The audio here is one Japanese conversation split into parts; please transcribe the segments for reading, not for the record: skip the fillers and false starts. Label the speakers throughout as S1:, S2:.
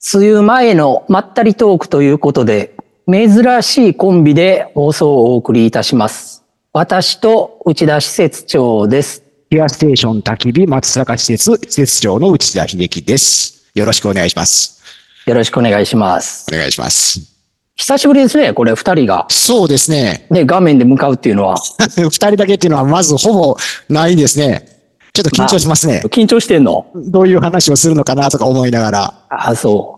S1: 梅雨前のまったりトークということで、珍しいコンビで放送をお送りいたします。私と内田施設長です。
S2: ピュアステーション焚き火松阪施設長の内田秀樹です。よろしくお願いします。
S1: よろしくお願いします。
S2: お願いします。
S1: 久しぶりですね、これ二人が。
S2: そうですね。
S1: ね、画面で向かうっていうのは。
S2: 二人だけっていうのはまずほぼないですね。ちょっと緊張しますね。
S1: 緊張してんの？
S2: どういう話をするのかなとか思いながら。
S1: そう。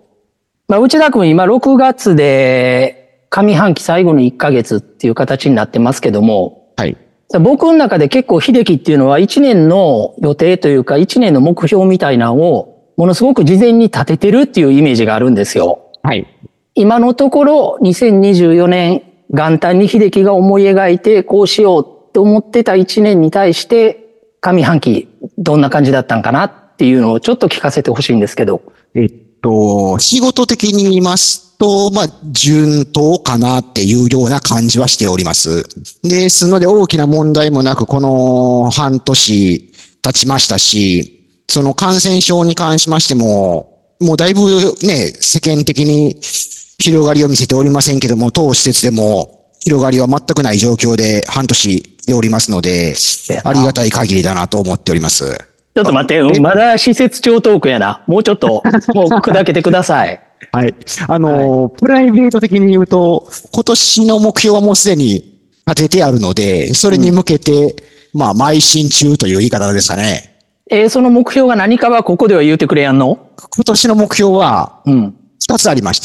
S1: 内田君今6月で上半期最後の1ヶ月っていう形になってますけども。
S2: はい。
S1: 僕の中で結構秀樹っていうのは1年の予定というか1年の目標みたいなのをものすごく事前に立ててるっていうイメージがあるんですよ。
S2: はい。
S1: 今のところ2024年元旦に秀樹が思い描いてこうしようと思ってた1年に対して上半期どんな感じだったんかなっていうのをちょっと聞かせてほしいんですけど。
S2: 仕事的に言いますと、順当かなっていうような感じはしております。ですので大きな問題もなくこの半年経ちましたし、その感染症に関しましても、もうだいぶね、世間的に広がりを見せておりませんけども、当施設でも広がりは全くない状況で半年でおりますので、ありがたい限りだなと思っております。
S1: ちょっと待って、まだ施設長トークやな。もうちょっと、もう砕けてください。
S2: はい。プライベート的に言うと、今年の目標はもうすでに立ててあるので、それに向けて、邁進中という言い方ですかね。
S1: その目標が何かはここでは言うてくれやんの？
S2: 今年の目標は、二つありまして。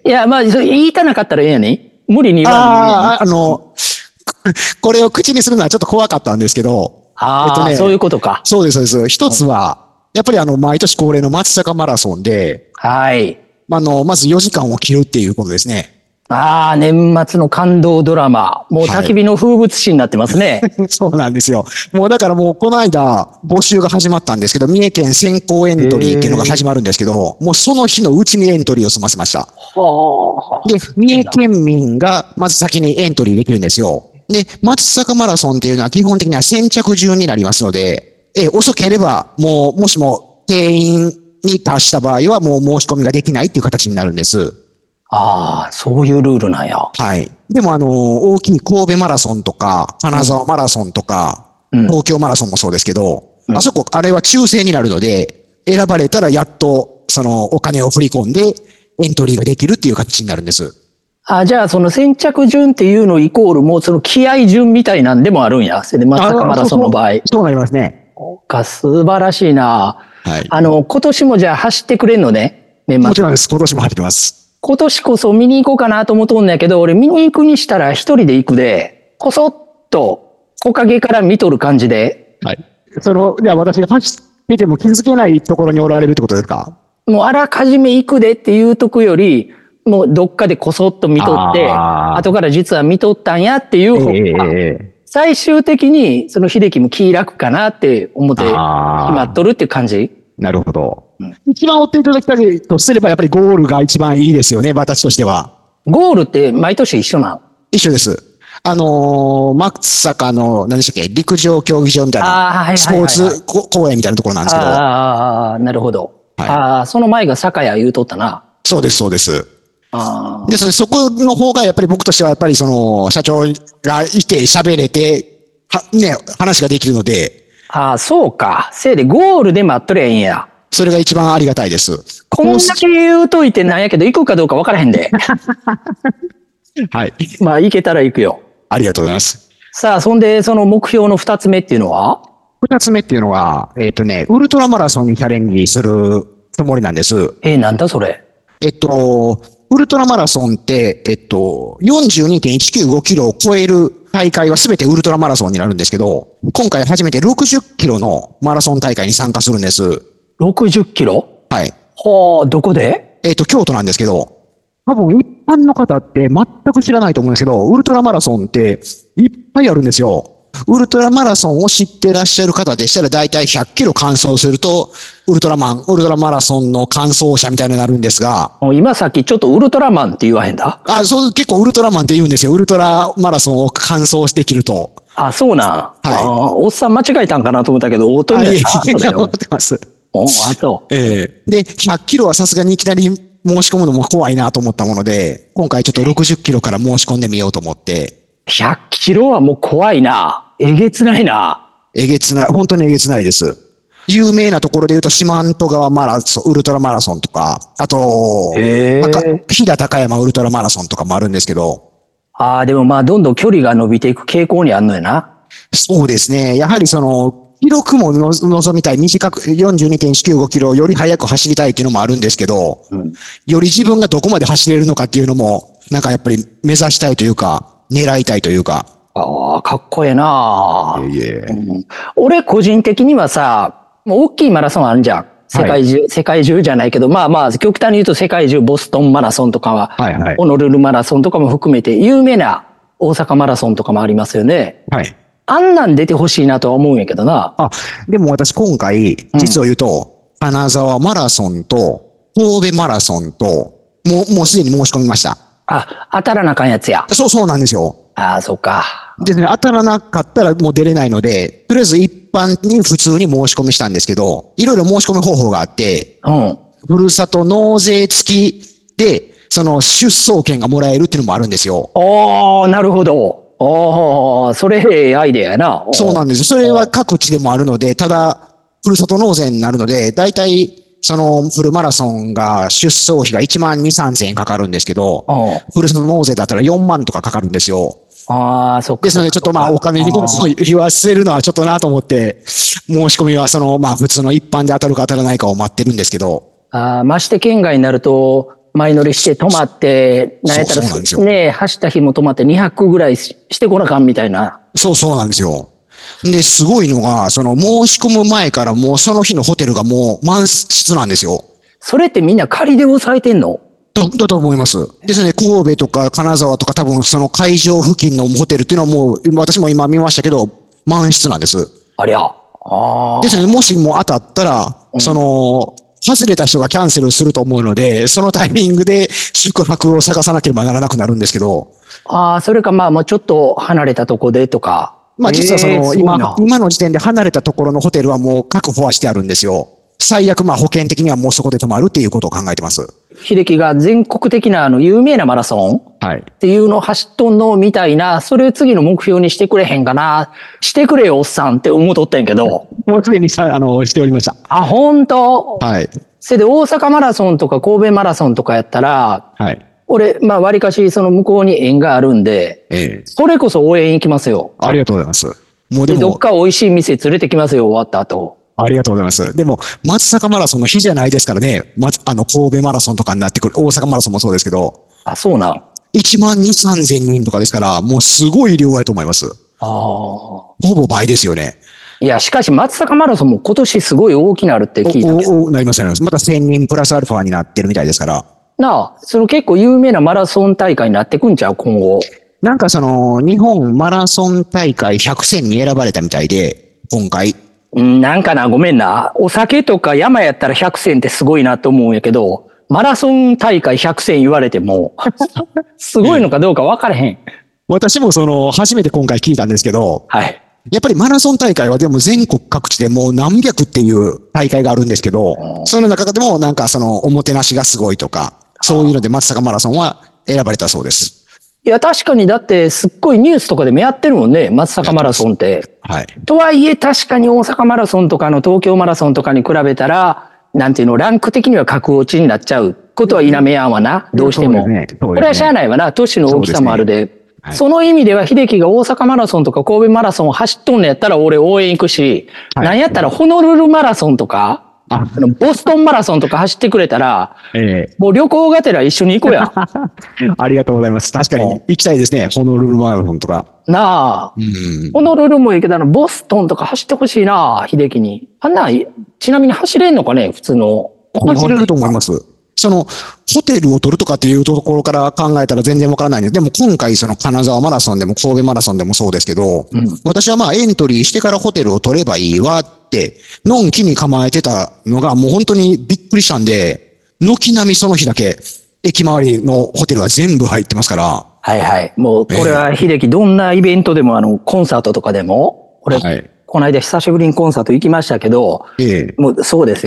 S1: いや、言いたなかったらええやね。無理に言わ
S2: ない。これを口にするのはちょっと怖かったんですけど、
S1: そういうことか。
S2: そうです、そうです。一つは、やっぱり毎年恒例の松阪マラソンで、
S1: はい。
S2: まず4時間を切るっていうことですね。
S1: 年末の感動ドラマ。もう焚き火の風物詩になってますね。
S2: そうなんですよ。もうだからもうこの間募集が始まったんですけど、三重県先行エントリーっていうのが始まるんですけど、もうその日のうちにエントリーを済ませました。で、三重県民がまず先にエントリーできるんですよ。で、松阪マラソンっていうのは基本的には先着順になりますので、遅ければもしも定員に達した場合はもう申し込みができないっていう形になるんです。
S1: そういうルールなんや。
S2: はい。でも大きい神戸マラソンとか、金沢マラソンとか、東京マラソンもそうですけど、あれは抽選になるので、選ばれたらやっと、お金を振り込んで、エントリーができるっていう形になるんです。
S1: じゃあその先着順っていうのイコールもうその気合順みたいなんでもあるんや。それで松阪マラソンの場合。
S2: そうなりますね。
S1: 素晴らしいな。
S2: はい。
S1: 今年もじゃあ走ってくれんのね。
S2: もちろんです。今年も走ってます。
S1: 今年こそ見に行こうかなと思っとんだけど、俺見に行くにしたら一人で行くで、こそっと木陰から見とる感じで。
S2: はい。じゃあ私が走ってても気づけないところにおられるってことですか？
S1: もうあらかじめ行くでっていうとこより、もうどっかでこそっと見とって、後から実は見とったんやっていう方が、最終的にその秀樹も気楽かなって思って決まっとるっていう感じ。
S2: なるほど。一番追っていただきたいとすればやっぱりゴールが一番いいですよね、私としては。
S1: ゴールって毎年一緒なの？
S2: 一緒です。松阪の、何でしたっけ、陸上競技場みたいな、スポーツ公園みたいなところなんですけど。
S1: なるほど。その前が酒屋言うとったな。
S2: そうです、そうです。で、そこの方がやっぱり僕としてはやっぱり社長がいて喋れて、話ができるので。
S1: そうか。せいでゴールで待っとりゃいいんや。
S2: それが一番ありがたいです。
S1: こんだけ言うといてなんやけど、行くかどうか分からへんで。
S2: はい。
S1: 行けたら行くよ。
S2: ありがとうございます。
S1: さあ、そんで、その目標の二つ目っていうのは？
S2: 二つ目っていうのは、ウルトラマラソンにチャレンジするつもりなんです。
S1: なんだそれ。
S2: ウルトラマラソンって、42.195 キロを超える大会はすべてウルトラマラソンになるんですけど、今回初めて60キロのマラソン大会に参加するんです。
S1: 60キロ？
S2: はい。
S1: どこで？
S2: 京都なんですけど、多分一般の方って全く知らないと思うんですけど、ウルトラマラソンっていっぱいあるんですよ。ウルトラマラソンを知ってらっしゃる方でしたら大体100キロ完走すると、ウルトラマラソンの完走者みたいになるんですが。
S1: 今さっきちょっとウルトラマンって言わへんだ？
S2: 結構ウルトラマンって言うんですよ。ウルトラマラソンを完走できると。
S1: そうなん。
S2: はい。
S1: おっさん間違えたんかなと思ったけど、大人やった。
S2: 思ってます。
S1: あと。
S2: で、100キロはさすがにいきなり申し込むのも怖いなと思ったもので、今回ちょっと60キロから申し込んでみようと思って。
S1: 100キロはもう怖いな。えげつないな。
S2: えげつない、本当にえげつないです。有名なところで言うと、四万十川マラソン、ウルトラマラソンとか、あと、飛騨高山ウルトラマラソンとかもあるんですけど。
S1: ああ、でもまあ、どんどん距離が伸びていく傾向にあるのよな。
S2: そうですね。やはり記録も望みたい、短く 42.195 キロより速く走りたいっていうのもあるんですけど、より自分がどこまで走れるのかっていうのも、なんかやっぱり目指したいというか、狙いたいというか。
S1: ああ、かっこええな、俺個人的にはさ、もう大きいマラソンあるじゃん。世界中じゃないけど、まあまあ、極端に言うと世界中、ボストンマラソンとかは、ホノルルマラソンとかも含めて、有名な大阪マラソンとかもありますよね。
S2: はい。
S1: あんなん出てほしいなとは思うんやけどな。
S2: でも私今回、実を言うと、金沢マラソンと、神戸マラソンと、もうすでに申し込みました。
S1: 当たらなあかんやつや。
S2: そうなんですよ。
S1: そうか。
S2: でね、当たらなかったらもう出れないので、とりあえず一般に普通に申し込みしたんですけど、いろいろ申し込み方法があって、ふるさと納税付きで、出走権がもらえるっていうのもあるんですよ。
S1: なるほど。それええアイデアやな。
S2: そうなんです。それは各地でもあるので、ただ、ふるさと納税になるので、だいたいフルマラソンが出走費が1万2、3千円かかるんですけど、ふるさと納税だったら4万とかかかるんですよ。
S1: そっか。
S2: ですので、ちょっとお金に言わせるのはちょっとなと思って、申し込みは普通の一般で当たるか当たらないかを待ってるんですけど。
S1: まして県外になると、前乗りして泊まって、なんやったらね、走った日も泊まって200ぐらいしてこなあかんみたいな。
S2: そうなんですよ。で、すごいのが、申し込む前からもうその日のホテルがもう満室なんですよ。
S1: それってみんな仮で抑えてんの？
S2: だと思います。ですね、神戸とか金沢とか多分その会場付近のホテルっていうのはもう、私も今見ましたけど、満室なんです。
S1: ありゃ。
S2: ですね、もしも当たったら、外れた人がキャンセルすると思うので、そのタイミングで宿泊を探さなければならなくなるんですけど。
S1: それかもうちょっと離れたとこでとか。
S2: 実は今の時点で離れたところのホテルはもう確保はしてあるんですよ。最悪保険的にはもうそこで泊まるっていうことを考えてます。
S1: 秀樹が全国的な有名なマラソンっていうのを走っとんのみたいな、それを次の目標にしてくれへんかな。してくれよ、おっさんって思っとったんやけど。
S2: もうすでにしておりました。
S1: 本当？
S2: はい。
S1: それで大阪マラソンとか神戸マラソンとかやったら、
S2: はい。
S1: 俺、割かし向こうに縁があるんで、それこそ応援行きますよ。
S2: ありがとうございます。もう
S1: で、どっか美味しい店連れてきますよ、終わった後。
S2: ありがとうございます。でも、松阪マラソンの日じゃないですからね。神戸マラソンとかになってくる。大阪マラソンもそうですけど。
S1: そうなん。
S2: 1万2、3千人とかですから、もうすごい量やと思います。ほぼ倍ですよね。
S1: いや、しかし松阪マラソンも今年すごい大きなるって聞いたけど。
S2: なりますね。また1000人プラスアルファになってるみたいですから。
S1: 結構有名なマラソン大会になってくんちゃう今後。
S2: なんか日本マラソン大会100選に選ばれたみたいで、今回。
S1: なんかな、ごめんな。お酒とか山やったら100選ってすごいなと思うんやけど、マラソン大会100選言われても、すごいのかどうか分からへん。
S2: 私も初めて今回聞いたんですけど、
S1: はい。
S2: やっぱりマラソン大会はでも全国各地でもう何百っていう大会があるんですけど、その中でもなんかおもてなしがすごいとか、そういうので松阪マラソンは選ばれたそうです。
S1: いや、確かにだってすっごいニュースとかでもやってるもんね、松阪マラソンって。
S2: はい。
S1: とはいえ確かに大阪マラソンとか東京マラソンとかに比べたら、なんていうの、ランク的には格落ちになっちゃうことは否めやんわな、どうしても。これはしゃあないわな、都市の大きさもあるで。その意味では秀樹が大阪マラソンとか神戸マラソンを走っとんのやったら俺応援行くし、なんやったらホノルルマラソンとか、ボストンマラソンとか走ってくれたら、もう旅行がてら一緒に行こうや。
S2: ありがとうございます。確かに行きたいですね。ホノルルマラソンとか。
S1: ホノルルもいいけど、ボストンとか走ってほしいな、秀樹に。ちなみに走れんのかね、普通の。
S2: 走れると思います。ホテルを取るとかっていうところから考えたら全然わからないんです。でも今回金沢マラソンでも神戸マラソンでもそうですけど、私はエントリーしてからホテルを取ればいいわって、のんきに構えてたのがもう本当にびっくりしたんで、軒並みその日だけ駅周りのホテルは全部入ってますから。
S1: はいはい。もうこれは秀樹どんなイベントでもコンサートとかでも、俺、この間久しぶりにコンサート行きましたけど、もうそうですよ。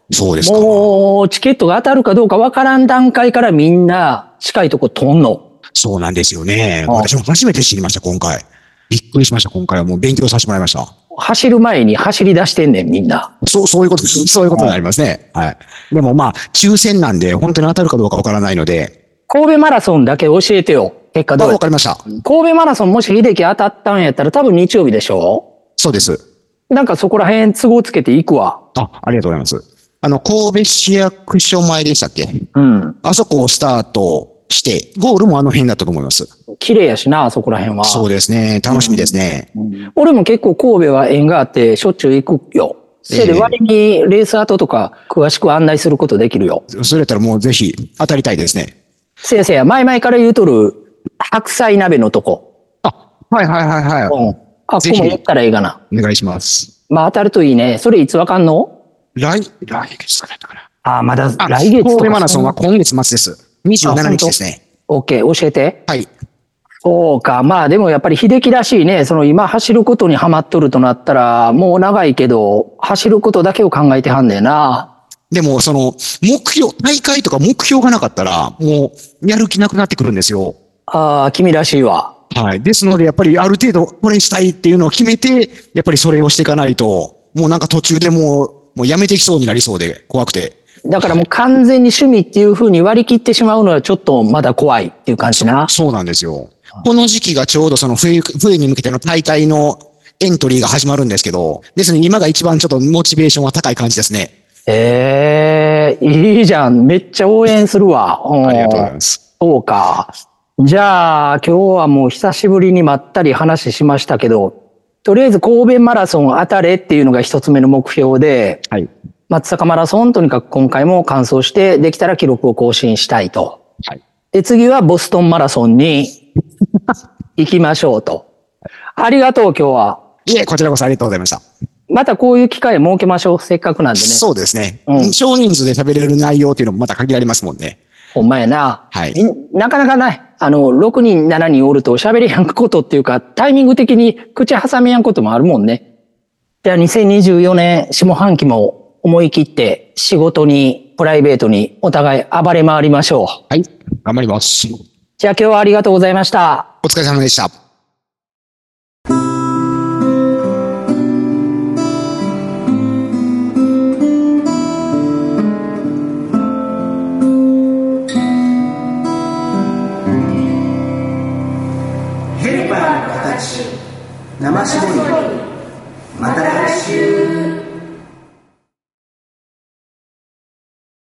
S2: そうですか。
S1: もう、チケットが当たるかどうかわからん段階からみんな近いとこ飛んの。
S2: そうなんですよね。私も初めて知りました、今回。びっくりしました、今回はもう勉強させてもらいました。
S1: 走る前に走り出してんねん、みんな。
S2: そういうことです。そういうことになりますね。はい。でもまあ、抽選なんで、本当に当たるかどうかわからないので。
S1: 神戸マラソンだけ教えてよ。結果どうやった？
S2: わかりました。
S1: 神戸マラソンもし秀樹当たったんやったら多分日曜日でしょ？
S2: そうです。
S1: なんかそこら辺都合つけていくわ。
S2: ありがとうございます。神戸市役所前でしたっけ？
S1: うん。
S2: あそこをスタートして、ゴールもあの辺だったと思います。
S1: 綺麗やしな、そこら辺は。
S2: そうですね。楽しみですね。
S1: 俺も結構神戸は縁があってしょっちゅう行くよ。それで割にレース後とか詳しく案内することできるよ。
S2: それやったらもうぜひ当たりたいですね。
S1: せやせや、前々から言うとる白菜鍋のとこ。
S2: はいはいはいはい。
S1: うん。ここも行ったらいいかな。
S2: お願いします。
S1: まあ当たるといいね。それいつわかんの？
S2: 来月かな。
S1: まだ来月とか。
S2: 神戸マラソンは今月末です。27日ですね。
S1: OK、教えて。
S2: はい。
S1: そうか。まあでもやっぱり秀樹らしいね。その今走ることにハマっとるとなったら、もう長いけど、走ることだけを考えてはんねんな。
S2: でも、大会とか目標がなかったら、もう、やる気なくなってくるんですよ。
S1: 君らしいわ。
S2: はい。ですので、やっぱりある程度、これしたいっていうのを決めて、やっぱりそれをしていかないと、もうなんか途中でもうやめてきそうになりそうで、怖くて。
S1: だからもう完全に趣味っていう風に割り切ってしまうのはちょっとまだ怖いっていう感じな。
S2: そうなんですよ。この時期がちょうどその冬に向けての大会のエントリーが始まるんですけど、ですので今が一番ちょっとモチベーションは高い感じですね。
S1: いいじゃん。めっちゃ応援するわ。
S2: ありがとうございます。
S1: そうか。じゃあ、今日はもう久しぶりにまったり話しましたけど、とりあえず神戸マラソン当たれっていうのが一つ目の目標で、
S2: はい。
S1: 松阪マラソンとにかく今回も完走して、できたら記録を更新したいと。
S2: はい。
S1: で、次はボストンマラソンに行きましょうと。ありがとう、今日は。
S2: いえ、こちらこそありがとうございました。
S1: またこういう機会設けましょう。せっかくなんでね。
S2: そうですね。少人数で喋れる内容っていうのもまた限られますもんね。
S1: ほんまやな。
S2: はい。
S1: なかなかない。6人、7人おると喋りやんことっていうか、タイミング的に口挟みやんこともあるもんね。じゃあ2024年下半期も思い切って仕事に、プライベートにお互い暴れ回りましょう。
S2: はい。頑張ります。
S1: じゃあ今日はありがとうございました。
S2: お疲れ様でした。
S3: ヘルパーの形生絞りまた